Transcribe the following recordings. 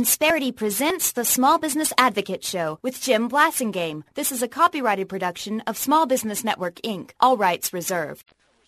Insperity presents the Small Business Advocate Show with Jim Blasingame. This is a copyrighted production of Small Business Network, Inc. All rights reserved.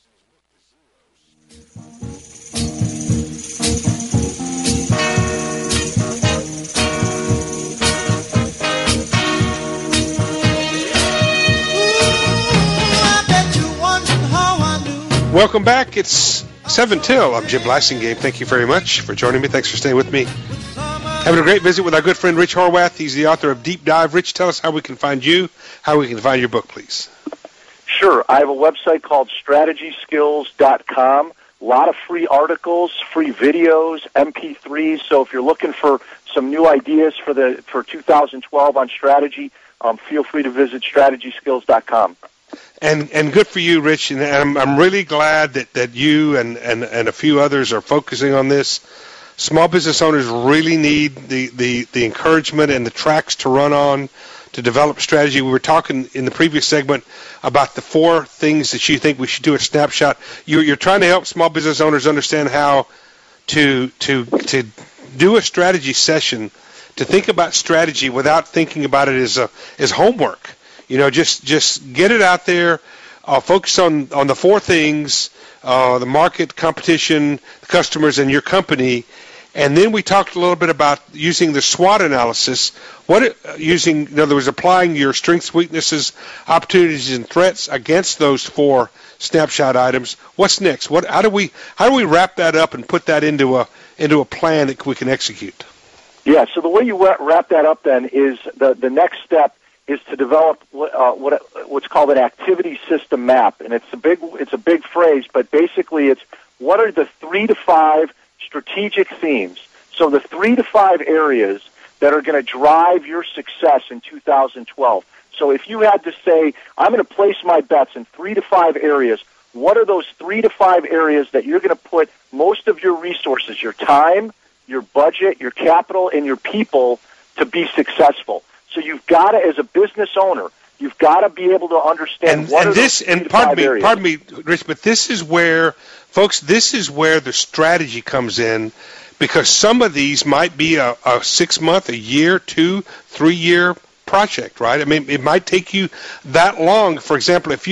Welcome back. It's 7 till. I'm Jim Blasingame. Thank you very much for joining me. Thanks for staying with me. Having a great visit with our good friend Rich Horwath. He's the author of Deep Dive. Rich, tell us how we can find you, how we can find your book, please. Sure. I have a website called strategyskills.com. A lot of free articles, free videos, MP3s. So if you're looking for some new ideas for 2012 on strategy, feel free to visit strategyskills.com. And good for you, Rich. And I'm really glad that you and a few others are focusing on this. Small business owners really need the encouragement and the tracks to run on to develop strategy. We were talking in the previous segment about the 4 things that you think we should do at Snapshot. You're trying to help small business owners understand how to do a strategy session, to think about strategy without thinking about it as homework. You know, just get it out there. Focus on the 4 things: the market, competition, the customers, and your company. And then we talked a little bit about using the SWOT analysis. In other words, applying your strengths, weaknesses, opportunities, and threats against those 4 snapshot items. What's next? How do we wrap that up and put that into a plan that we can execute? Yeah. So the way you wrap that up then is the next step is to develop what's called an activity system map, and it's a big phrase, but basically it's what are the 3 to 5 strategic themes. So the 3 to 5 areas that are going to drive your success in 2012. So if you had to say, I'm going to place my bets in 3 to 5 areas, what are those 3 to 5 areas that you're going to put most of your resources, your time, your budget, your capital, and your people to be successful? So you've got to, as a business owner, you've got to be able to understand what are those 3 to 5 areas. Pardon me, Rich, but this is where, folks, the strategy comes in, because some of these might be a 6-month, a year, 2, 3-year project, right? I mean, it might take you that long. For example, if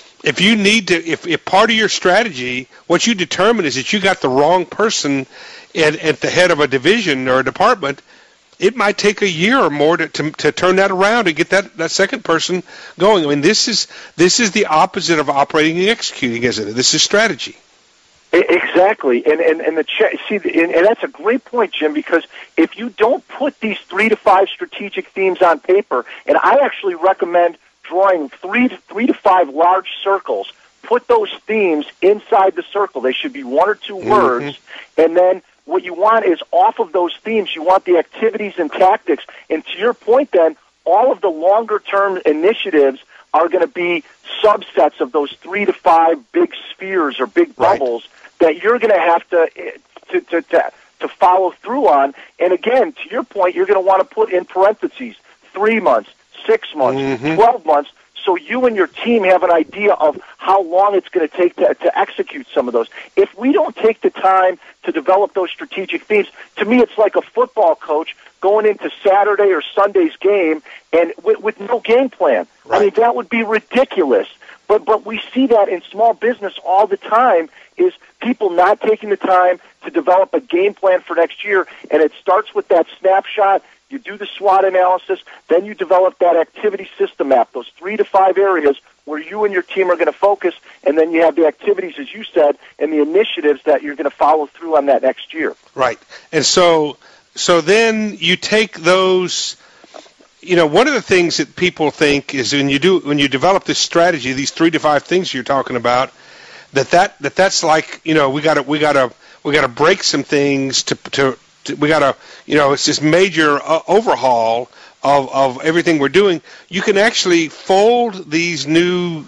part of your strategy, what you determine is that you got the wrong person at the head of a division or a department, it might take a year or more to turn that around and get that second person going. I mean, this is the opposite of operating and executing, isn't it? This is strategy. Exactly, and that's a great point, Jim. Because if you don't put these 3 to 5 strategic themes on paper, and I actually recommend drawing 3 to 5 large circles. Put those themes inside the circle. They should be 1 or 2 words, and then what you want is off of those themes, you want the activities and tactics. And to your point then, all of the longer-term initiatives are going to be subsets of those 3 to 5 big spheres or big bubbles that you're going to have to follow through on. And again, to your point, you're going to want to put in parentheses 3 months, 6 months, 12 months, so you and your team have an idea of how long it's going to take to execute some of those. If we don't take the time to develop those strategic themes, to me it's like a football coach going into Saturday or Sunday's game and with no game plan. Right. I mean, that would be ridiculous. But we see that in small business all the time, is people not taking the time to develop a game plan for next year, and it starts with that snapshot. You do the SWOT analysis, then you develop that activity system map, those 3 to 5 areas where you and your team are going to focus, and then you have the activities, as you said, and the initiatives that you're going to follow through on that next year. Right. And so then you take those. You know, one of the things that people think is when you develop this strategy, these 3 to 5 things you're talking about, that's like, you know, we got to break some things we got to, you know, it's this major overhaul of everything we're doing. You can actually fold these new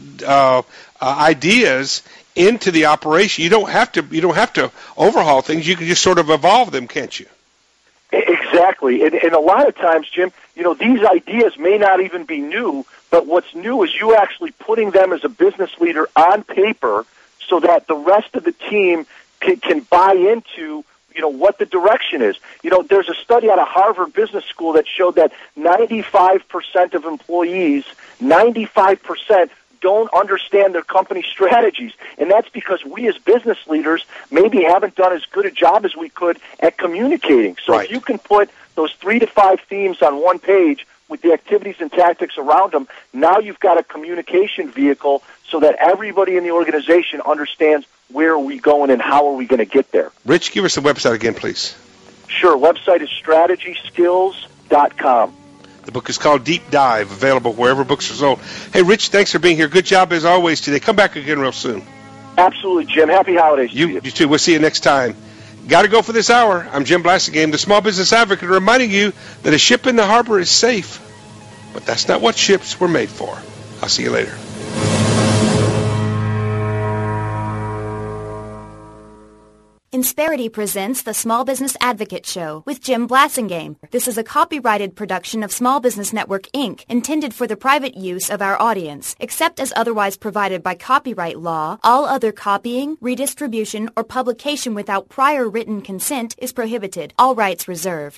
ideas into the operation. You don't have to overhaul things. You can just sort of evolve them, can't you? Exactly. And a lot of times, Jim, you know, these ideas may not even be new, but what's new is you actually putting them as a business leader on paper so that the rest of the team can buy into what the direction is. There's a study out of Harvard Business School that showed that 95% of employees, 95% don't understand their company strategies. And that's because we as business leaders maybe haven't done as good a job as we could at communicating. So Right. if you can put those 3 to 5 themes on one page with the activities and tactics around them, now you've got a communication vehicle so that everybody in the organization understands where are we going and how are we going to get there. Rich, give us the website again, please. Sure. Website is strategyskills.com. The book is called Deep Dive, available wherever books are sold. Hey, Rich, thanks for being here. Good job as always today. Come back again real soon. Absolutely, Jim. Happy holidays to You too. We'll see you next time. Got to go for this hour. I'm Jim Blasingame, the Small Business Advocate, reminding you that a ship in the harbor is safe, but that's not what ships were made for. I'll see you later. Insperity presents the Small Business Advocate Show with Jim Blasingame. This is a copyrighted production of Small Business Network, Inc., intended for the private use of our audience. Except as otherwise provided by copyright law, all other copying, redistribution, or publication without prior written consent is prohibited. All rights reserved.